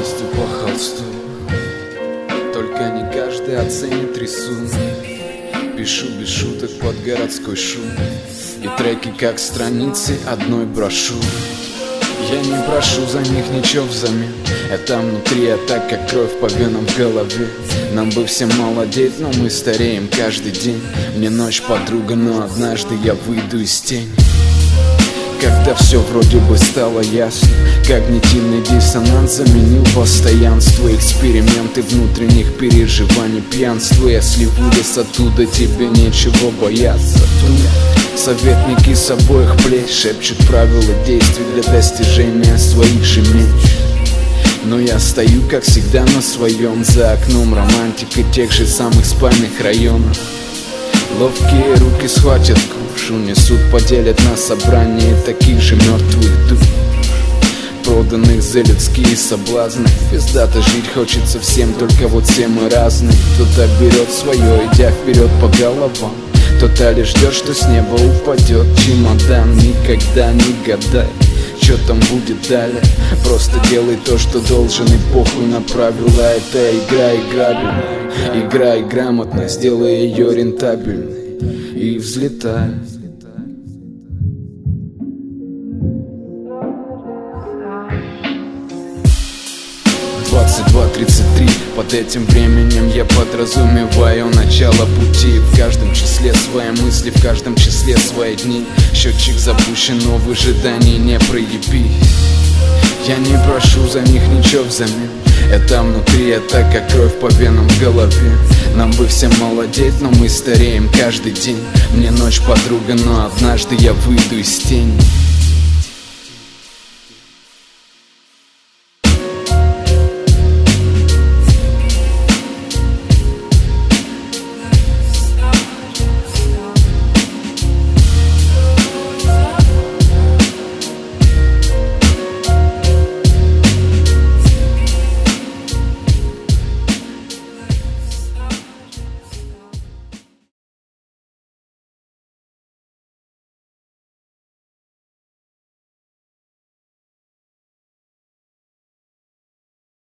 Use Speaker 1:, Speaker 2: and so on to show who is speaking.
Speaker 1: кистью по холсту, только не каждый оценит рисунок. Пишу без шуток под городской шум, и треки как страницы одной брошюры. Я не прошу за них ничего взамен, это внутри, а так как кровь по венам в голове. Нам бы всем молодеть, но мы стареем каждый день. Мне ночь подруга, но однажды я выйду из тени. Когда все вроде бы стало ясно, когнитивный диссонанс заменил постоянство. Эксперименты внутренних переживаний, пьянство. Если вылез оттуда, тебе нечего бояться. Советники с обоих плеч шепчут правила действий для достижения своих же меч. Но я стою, как всегда, на своем. За окном романтика тех же самых спальных районов. Ловкие руки схватят куш, унесут, поделят на собрании таких же мертвых душ, проданных за людские соблазны. Пиздато жить хочется всем, только вот все мы разные. Кто-то берет свое, идя вперед по головам, кто-то лишь ждет, что с неба упадет чемодан. Никогда не гадай, что там будет далее. Просто делай то, что должен, и похуй на правила. Это игра играбельная, играй грамотно, сделай ее рентабельной и взлетай. 22:33. Под этим временем я подразумеваю начало пути. В каждом числе свои мысли, в каждом числе свои дни. Счетчик запущен, но в ожидании не проебись. Я не прошу за них ничего взамен, это внутри, это как кровь по венам в голове. Нам бы всем молодеть, но мы стареем каждый день. Мне ночь подруга, но однажды я выйду из тени.